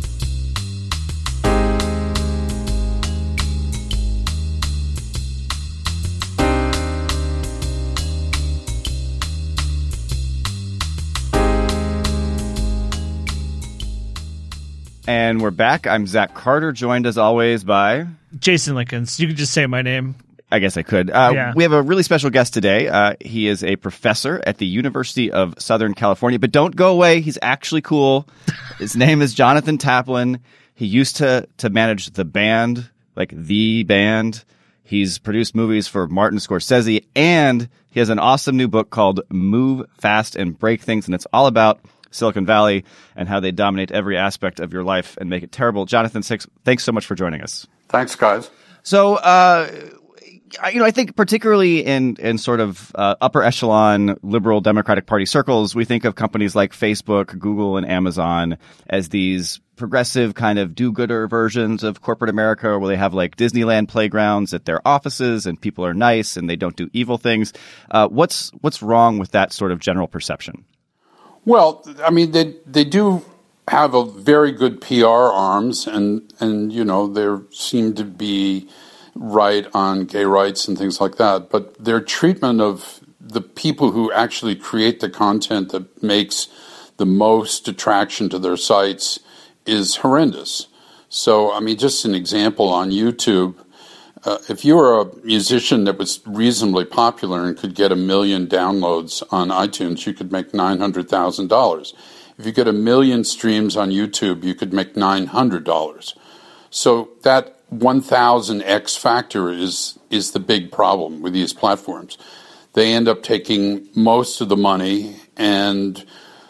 And we're back. I'm Zach Carter, joined as always by... Jason Lincolns. You can just say my name. I guess I could. Uh, Yeah. We have a really special guest today. Uh, he is a professor at the University of Southern California. But don't go away. He's actually cool. His name is Jonathan Taplin. He used to, to manage The Band, like The Band. He's produced movies for Martin Scorsese. And he has an awesome new book called Move Fast and Break Things. And it's all about Silicon Valley and how they dominate every aspect of your life and make it terrible. Jonathan, thanks so much for joining us. Thanks, guys. So, uh, you know, I think particularly in, in sort of uh, upper echelon liberal Democratic Party circles, we think of companies like Facebook, Google, and Amazon as these progressive kind of do-gooder versions of corporate America where they have like Disneyland playgrounds at their offices and people are nice and they don't do evil things. Uh, what's what's wrong with that sort of general perception? Well, I mean, they they do have a very good P R arms, and, and you know, they seem to be right on gay rights and things like that. But their treatment of the people who actually create the content that makes the most attraction to their sites is horrendous. So, I mean, just an example on YouTube. Uh, if you were a musician that was reasonably popular and could get a million downloads on iTunes, you could make nine hundred thousand dollars. If you get a million streams on YouTube, you could make nine hundred dollars. So that one thousand X factor is is the big problem with these platforms. They end up taking most of the money, and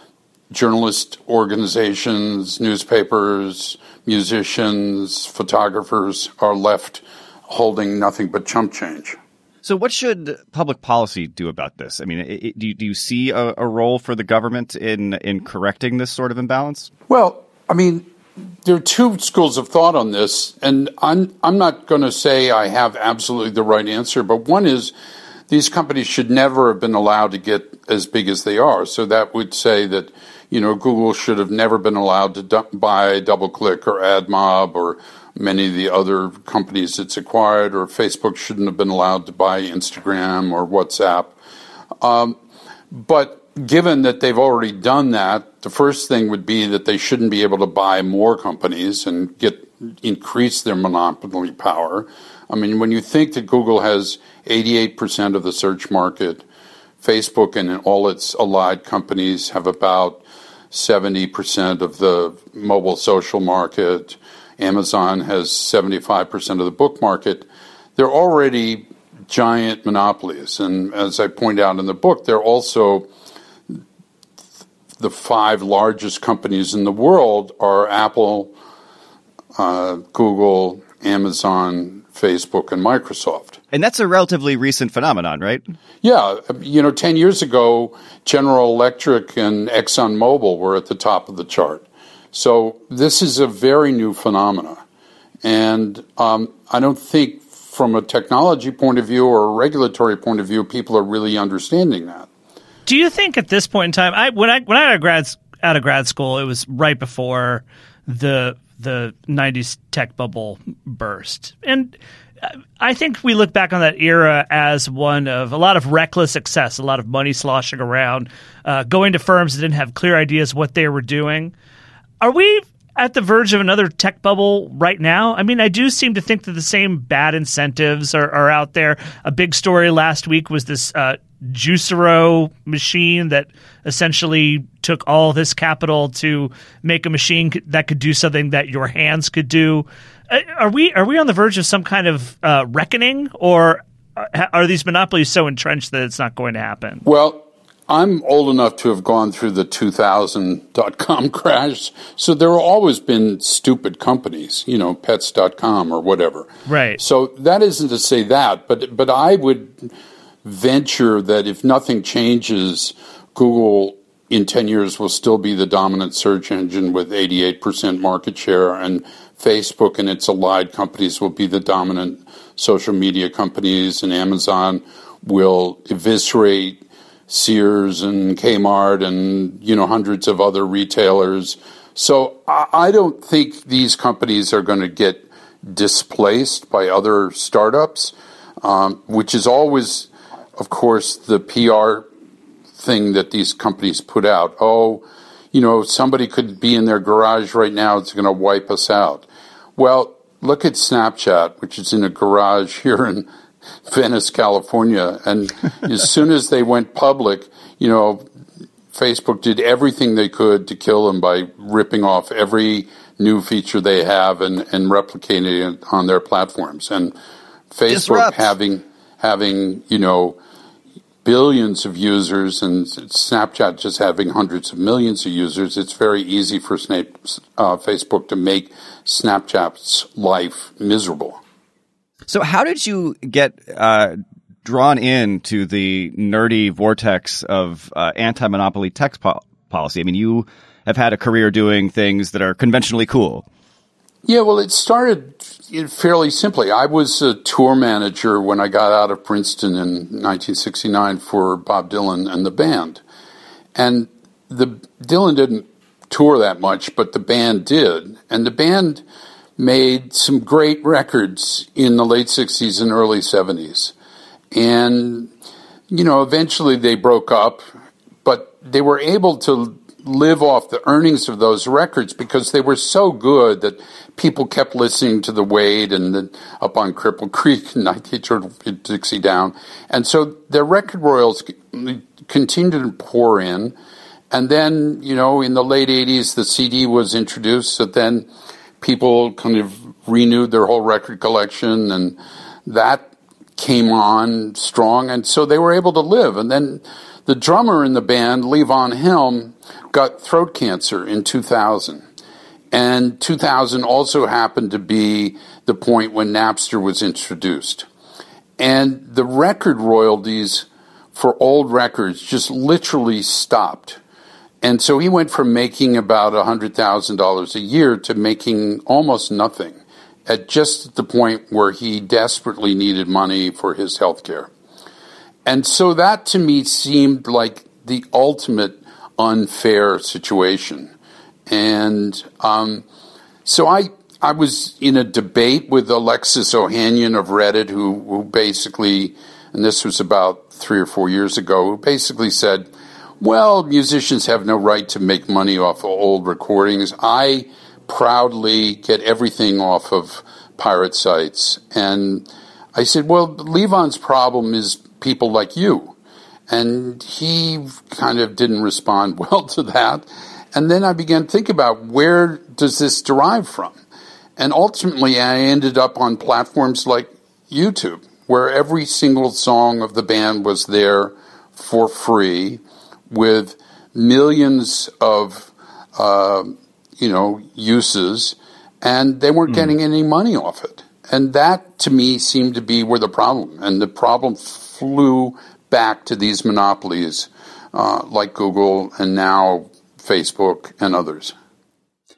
journalist organizations, newspapers, musicians, photographers are left holding nothing but chump change. So what should public policy do about this? I mean, it, it, do, you, do you see a, a role for the government in in correcting this sort of imbalance? Well, I mean, there are two schools of thought on this, and I'm I'm not going to say I have absolutely the right answer, but one is these companies should never have been allowed to get as big as they are. So that would say that, you know, Google should have never been allowed to du- buy DoubleClick or AdMob or many of the other companies it's acquired, or Facebook shouldn't have been allowed to buy Instagram or WhatsApp. Um, but given that they've already done that, the first thing would be that they shouldn't be able to buy more companies and get increase their monopoly power. I mean, when you think that Google has eighty-eight percent of the search market, Facebook and all its allied companies have about seventy percent of the mobile social market, Amazon has seventy-five percent of the book market, they're already giant monopolies. And as I point out in the book, they're also the five largest companies in the world are Apple, uh, Google, Amazon, Facebook, and Microsoft. And that's a relatively recent phenomenon, right? Yeah. You know, ten years ago, General Electric and ExxonMobil were at the top of the chart. So this is a very new phenomena. And um, I don't think from a technology point of view or a regulatory point of view, people are really understanding that. Do you think at this point in time, I when I when I had grad out of grad school, it was right before the the nineties tech bubble burst, and I think we look back on that era as one of a lot of reckless success, a lot of money sloshing around, uh, going to firms that didn't have clear ideas what they were doing. Are we at the verge of another tech bubble right now? I mean, I do seem to think that the same bad incentives are, are out there. A big story last week was this uh, Juicero machine that essentially took all this capital to make a machine that could do something that your hands could do. Are we are we on the verge of some kind of uh, reckoning, or are these monopolies so entrenched that it's not going to happen? Well, I'm old enough to have gone through the two thousand dot-com crash, so there have always been stupid companies, you know, pets dot com or whatever. Right. So that isn't to say that, but but I would venture that if nothing changes, Google in ten years will still be the dominant search engine with eighty-eight percent market share, and Facebook and its allied companies will be the dominant social media companies, and Amazon will eviscerate Sears and Kmart and, you know, hundreds of other retailers. So I don't think these companies are going to get displaced by other startups, um, which is always, of course, the P R thing that these companies put out. Oh, you know, somebody could be in their garage right now. It's going to wipe us out. Well, look at Snapchat, which is in a garage here in Venice, California. And as soon as they went public, you know, Facebook did everything they could to kill them by ripping off every new feature they have and, and replicating it on their platforms. And Facebook Disrupt. having, having, you know, billions of users and Snapchat just having hundreds of millions of users, it's very easy for Snap, uh, Facebook to make Snapchat's life miserable. So how did you get uh, drawn into the nerdy vortex of uh, anti-monopoly tech po- policy? I mean, you have had a career doing things that are conventionally cool. Yeah, well, it started fairly simply. I was a tour manager when I got out of Princeton in nineteen sixty-nine for Bob Dylan and the band. And the Dylan didn't tour that much, but the band did. And the band made some great records in the late sixties and early seventies. And, you know, eventually they broke up, but they were able to live off the earnings of those records because they were so good that people kept listening to the Wade and the, up on Cripple Creek and nineteen turned Dixie Down. And so their record royals continued to pour in. And then, you know, in the late eighties, the C D was introduced. So then people kind of renewed their whole record collection, and that came on strong. And so they were able to live. And then the drummer in the band, Levon Helm, got throat cancer in two thousand. And two thousand also happened to be the point when Napster was introduced. And the record royalties for old records just literally stopped. And so he went from making about one hundred thousand dollars a year to making almost nothing at just the point where he desperately needed money for his health care. And so that to me seemed like the ultimate unfair situation. And um, so I I was in a debate with Alexis Ohanian of Reddit, who, who basically, and this was about three or four years ago, who basically said, well, musicians have no right to make money off of old recordings. I proudly get everything off of pirate sites. And I said, well, Levon's problem is people like you. And he kind of didn't respond well to that. And then I began to think about, where does this derive from? And ultimately, I ended up on platforms like YouTube, where every single song of the band was there for free, with millions of, uh, you know, uses, and they weren't mm. getting any money off it. And that, to me, seemed to be where the problem, and the problem flew back to these monopolies uh, like Google and now Facebook and others.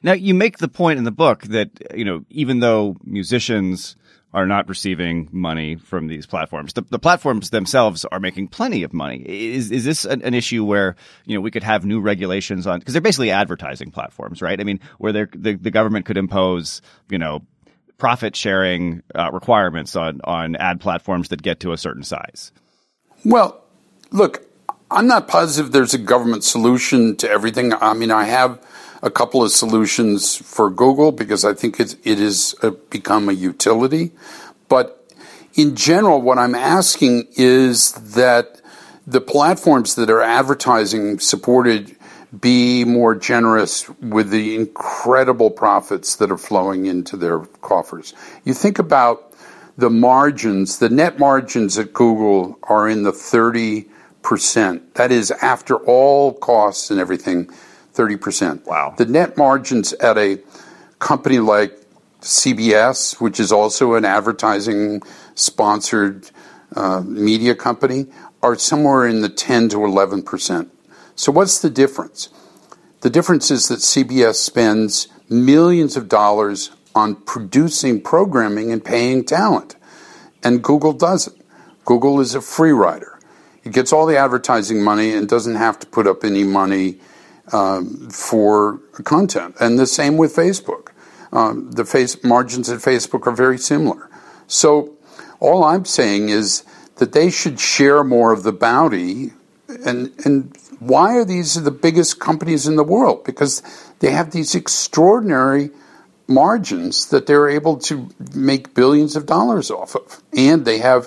Now, you make the point in the book that, you know, even though musicians are not receiving money from these platforms, the, the platforms themselves are making plenty of money. Is is this an, an issue where, you know, we could have new regulations on, because they're basically advertising platforms, right? I mean, where they're, the, the government could impose, you know, profit sharing uh, requirements on, on ad platforms that get to a certain size? Well, look, I'm not positive there's a government solution to everything. I mean, I have a couple of solutions for Google because I think it's, it is a, become a utility. But in general, what I'm asking is that the platforms that are advertising supported be more generous with the incredible profits that are flowing into their coffers. You think about the margins, the net margins at Google are in the thirty percent. That is after all costs and everything, thirty percent. Wow. The net margins at a company like C B S, which is also an advertising-sponsored uh, media company, are somewhere in the ten to eleven percent. So what's the difference? The difference is that C B S spends millions of dollars on producing programming and paying talent, and Google doesn't. Google is a free rider. It gets all the advertising money and doesn't have to put up any money um, for content. And the same with Facebook. Um, the face margins at Facebook are very similar. So all I'm saying is that they should share more of the bounty. And, and why are these the biggest companies in the world? Because they have these extraordinary margins that they're able to make billions of dollars off of. And they have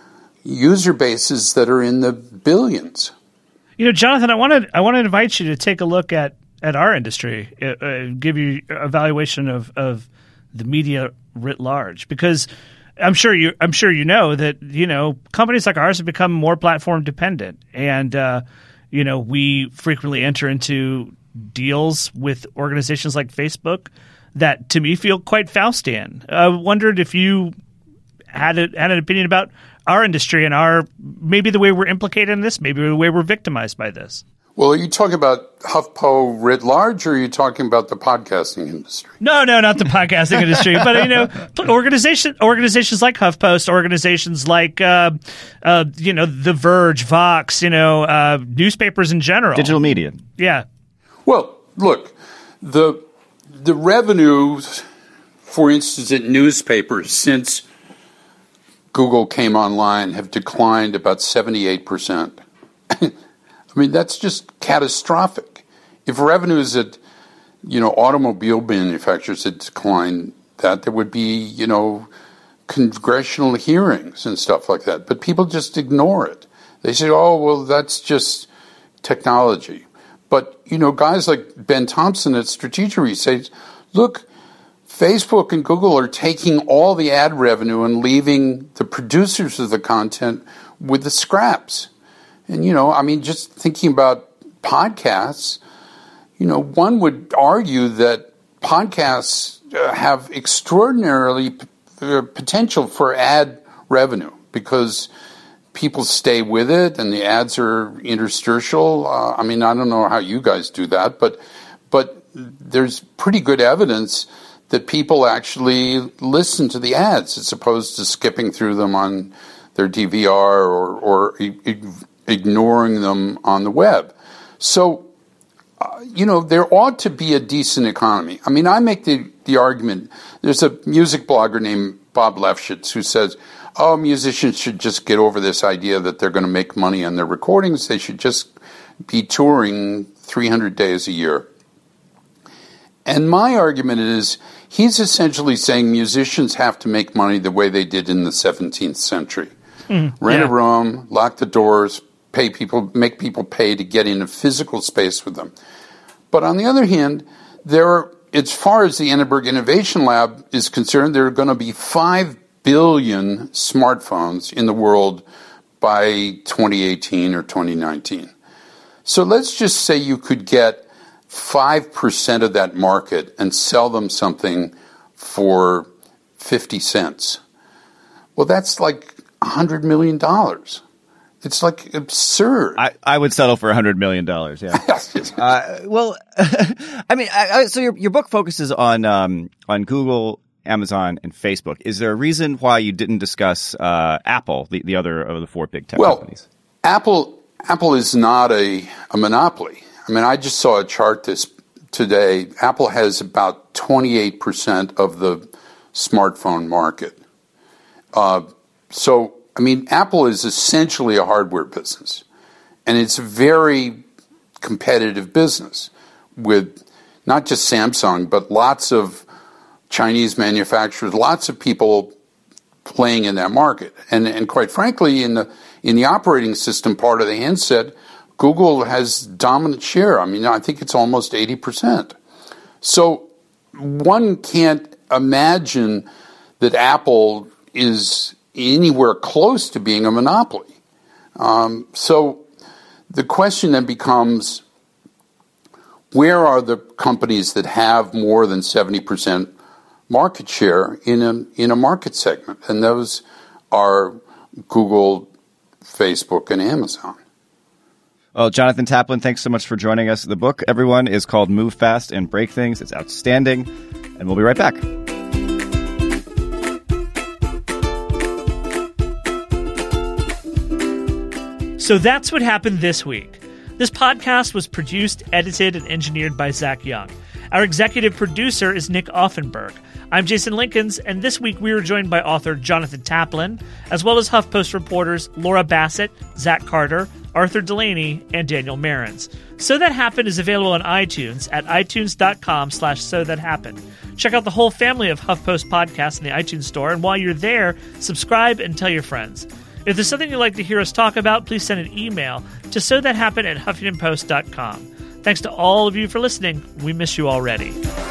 user bases that are in the billions. You know, Jonathan, I want to I want to invite you to take a look at, at our industry, uh, give you a evaluation of, of the media writ large, because I'm sure you I'm sure you know that, you know, companies like ours have become more platform dependent, and uh, you know, we frequently enter into deals with organizations like Facebook that, to me, feel quite Faustian. I wondered if you had a, had an opinion about our industry and our maybe the way we're implicated in this, maybe the way we're victimized by this. Well, are you talking about HuffPo writ large, or are you talking about the podcasting industry? No, no, not the podcasting industry, but you know, organization organizations like HuffPost, organizations like uh, uh, you know, The Verge, Vox, you know, uh, newspapers in general, digital media. Yeah. Well, look, the the revenues, for instance, at newspapers since Google came online have declined about seventy-eight percent. I mean, that's just catastrophic. If revenues at, you know, automobile manufacturers had declined that, there would be, you know, congressional hearings and stuff like that. But people just ignore it. They say, oh, well, that's just technology. But, you know, guys like Ben Thompson at Strategery say, look, Facebook and Google are taking all the ad revenue and leaving the producers of the content with the scraps. And, you know, I mean, just thinking about podcasts, you know, one would argue that podcasts uh, have extraordinarily p- uh, potential for ad revenue because people stay with it and the ads are interstitial. Uh, I mean, I don't know how you guys do that, but but there's pretty good evidence that people actually listen to the ads as opposed to skipping through them on their D V R or, or e- ignoring them on the web. So, uh, you know, there ought to be a decent economy. I mean, I make the, the argument, there's a music blogger named Bob Lefschitz who says, oh, musicians should just get over this idea that they're going to make money on their recordings. They should just be touring three hundred days a year. And my argument is, he's essentially saying musicians have to make money the way they did in the seventeenth century. Mm, Rent yeah. a room, lock the doors, pay people, make people pay to get in a physical space with them. But on the other hand, there are, as far as the Annenberg Innovation Lab is concerned, there are going to be five billion smartphones in the world by twenty eighteen or twenty nineteen. So let's just say you could get five percent of that market and sell them something for fifty cents. Well, that's like one hundred million dollars. It's like absurd. I, I would settle for one hundred million dollars, yeah. uh, well, I mean, I, I, so your your book focuses on um, on Google, Amazon, and Facebook. Is there a reason why you didn't discuss uh, Apple, the, the other of the four big tech well, companies? Apple Apple is not a, a monopoly. I mean, I just saw a chart this today. Apple has about twenty-eight percent of the smartphone market. Uh, so, I mean, Apple is essentially a hardware business, and it's a very competitive business with not just Samsung, but lots of Chinese manufacturers, lots of people playing in that market. And, and quite frankly, in the in the operating system part of the handset, Google has dominant share. I mean, I think it's almost eighty percent. So one can't imagine that Apple is anywhere close to being a monopoly. Um, so the question then becomes, where are the companies that have more than seventy percent market share in a, in a market segment? And those are Google, Facebook, and Amazon. Well, Jonathan Taplin, thanks so much for joining us. The book, everyone, is called Move Fast and Break Things. It's outstanding. And we'll be right back. So that's what happened this week. This podcast was produced, edited, and engineered by Zach Young. Our executive producer is Nick Offenberg. I'm Jason Linkins, and this week we were joined by author Jonathan Taplin, as well as HuffPost reporters Laura Bassett, Zach Carter, Arthur Delaney, and Daniel Marins. So That Happened is available on iTunes at itunes.com slash so that happened. Check out the whole family of HuffPost podcasts in the iTunes store, and while you're there, subscribe and tell your friends. If there's something you'd like to hear us talk about, please send an email to so that happened at huffington post dot com. Thanks to all of you for listening. We miss you already.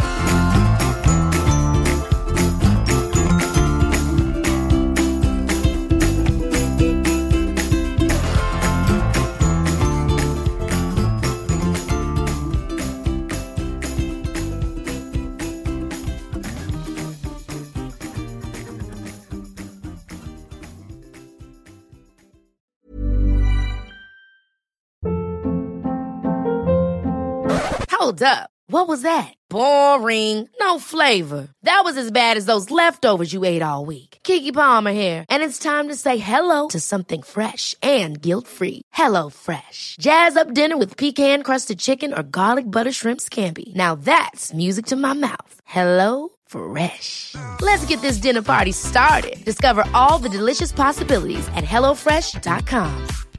Hold up. What was that? Boring. No flavor. That was as bad as those leftovers you ate all week. Keke Palmer here, and it's time to say hello to something fresh and guilt-free. Hello Fresh. Jazz up dinner with pecan-crusted chicken or garlic butter shrimp scampi. Now that's music to my mouth. Hello Fresh. Let's get this dinner party started. Discover all the delicious possibilities at hello fresh dot com.